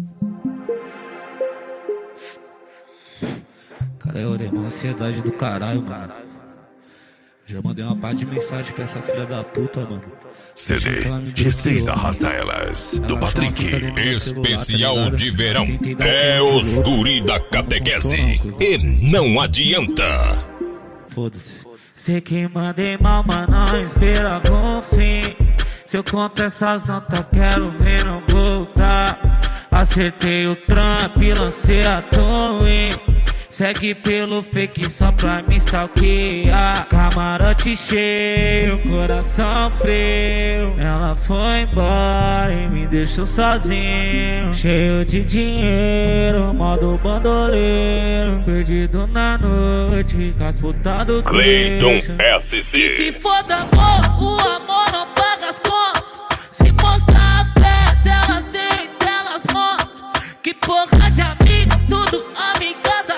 Cara, eu orei uma ansiedade do caralho, mano. Já mandei uma par de mensagem pra essa filha da puta, mano. CD G6 Arrasta Elas, do Patrick. Especial de verão. É os guri da catequese. E não adianta. Foda-se. Sei que mandei mal, mas não espera bom fim. Se eu conto essas notas, quero ver não voltar. Acertei o Trump, lancei a Twin. Segue pelo fake só pra me stalkear. Camarote cheio, coração frio. Ela foi embora e me deixou sozinho. Cheio de dinheiro, modo bandoleiro. Perdido na noite, com as putas do Cleiton SC. Que se foda amor, o amor não paga as contas. Se mostrar a fé delas, dentro delas mostram. Que porra de amigo, tudo amigada.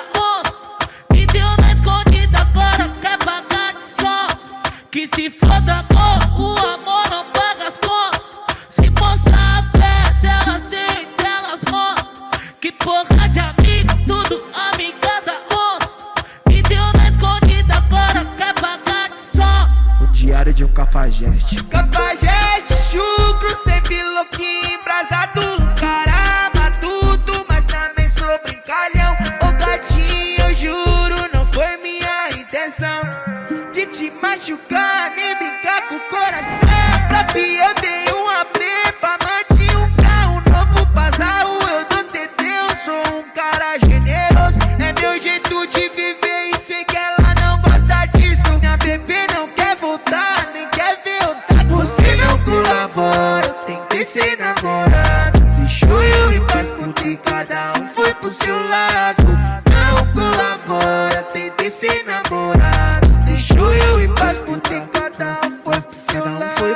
Que se foda amor, o amor não paga as contas. Se mostrar a fé delas, dentro delas mostram. Que porra de amigo, tudo amigada onça. Me deu na escondida, agora quer pagar de sócio. O diário de um cafajeste. Cafajeste, chucro, sempre louquinho, embrasado. Caramba, tudo, mas também sou brincalhão. Ô gatinho, eu juro, não foi minha intenção de te machucar, nem brincar com o coração. Pra fi eu dei uma prepa, manti um carro novo, Pazarro, eu dou TT, eu sou um cara generoso. É meu jeito de viver e sei que ela não gosta disso. Minha bebê não quer voltar, nem quer ver eu tá. Você não colabora, eu tentei ser namorado. Deixou eu em paz porque cada um foi pro seu lado. Não colabora, tentei ser namorado. Deixou eu em paz porque cada um foi pro seu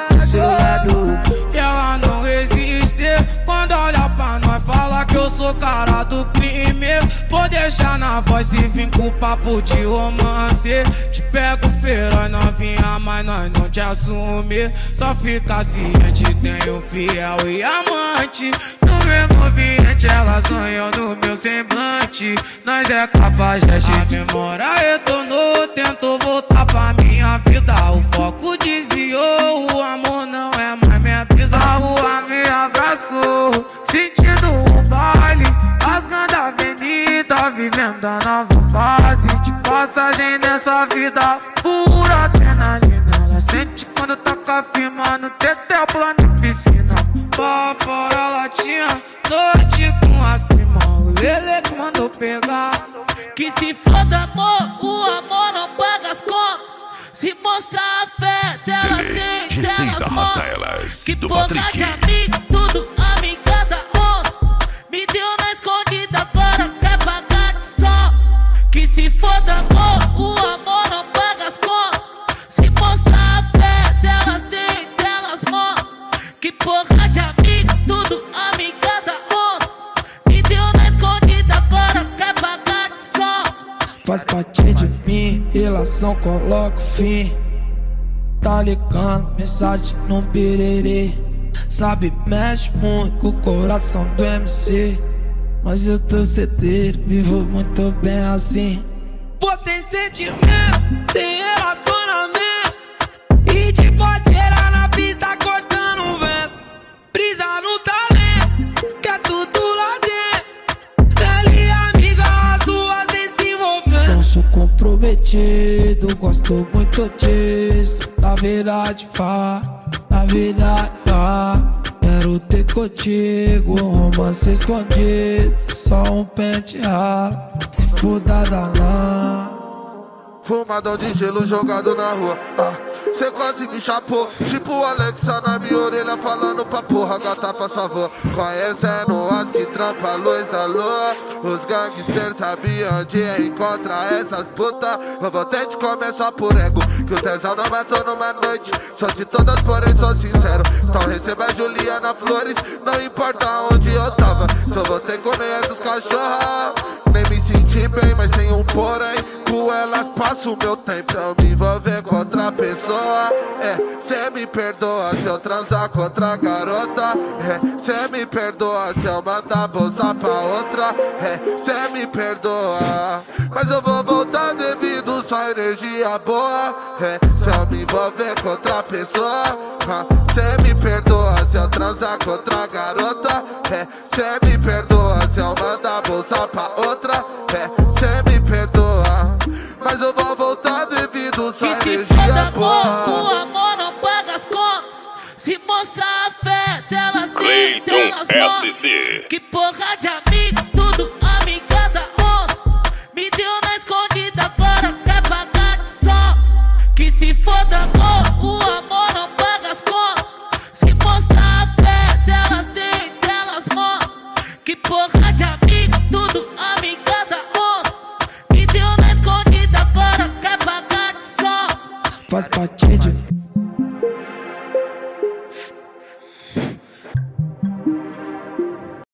lado. E ela não resiste quando olha pra nós, fala que eu sou cara do crime. Vou deixar na voz e vim com papo de romance. Te pego feroz novinha, mas nós não te assume. Só fica ciente, tenho fiel e amante. No mesmo ambiente elas sonham no meu semblante. Nós é cafajeste, a memória retornou. Tento voltar pra minha vida, o foco desviou. O amor não é mais minha brisa. A rua me abraçou, sentindo o baile, rasgando a avenida, vivendo a nova fase de passagem nessa vida. Pura adrenalina, ela sente quando toca firma no tetel, plano piscina. Pra fora latinha, noite com as primas, o Lele que mandou pegar. Que se foda amor, o amor não paga as contas. Se mostrar a fé delas, dentro delas Arrasta mostram. Elas, Que do porra Patrick. de amigo, tudo amigada onça. Me deu na escondida, agora quer pagar de sócio. Que se foda amor, o amor não paga as contas. Se mostrar a fé delas, dentro delas mostram. Que porra de amigo, tudo amigada onça. Me deu na escondida, agora quer pagar de sócio. Faz parte de mim, relação coloca fim. Tá ligando, mensagem no birerê. Sabe, mexe muito com o coração do MC. Mas eu tô certeiro, vivo muito bem assim. Você sentimento, tem relacionamento. E te pode gerar na pista cortando o vento. Brisa no talento, que é tudo lá dentro. Ele amiga, as duas em se envolvendo. Não sou comprometido, gosto muito disso. Na verdade, na verdade, quero ter contigo um romance escondido. Só um penteado, se for danar. Fumadão de gelo jogado na rua. Cê quase me chapou, tipo o Alexa na minha orelha falando pra porra, gata faz favor. Conhecendo as que trampa a luz da lua. Os gangsters sabiam onde encontrar essas putas. Eu vou ter de comer só por ego, que o tesão não matou numa noite. Sou de todas, porém sou sincero. Então receba a Juliana Flores, não importa onde eu tava. Só vou ter que comer essas cachorras. Nem me senti bem, mas tem um porém. Com elas passo meu tempo pra eu me envolver com outra pessoa. Cê me perdoa se eu transar com outra garota. Cê me perdoa se eu mandar bolsa pra outra. Cê me perdoa, mas eu vou voltar devido só energia boa. Se eu me envolver com outra pessoa. Cê me perdoa se eu transar com outra garota. Cê me perdoa se eu mandar bolsa pra outra. Cê me perdoa, mas eu vou voltar devido só energia boa. O amor não paga as contas. Se mostrar a fé delas tem, delas mostram. Que porra de amigo, tudo amigada onça. Me deu na escondida, agora quer pagar de sócio. Que se foda amor, o amor não paga as contas. Se mostrar a fé delas tem, delas mostram. Que porra de amigo, tudo amigada onça. Me deu na escondida, agora quer pagar de sócio. Faz parte de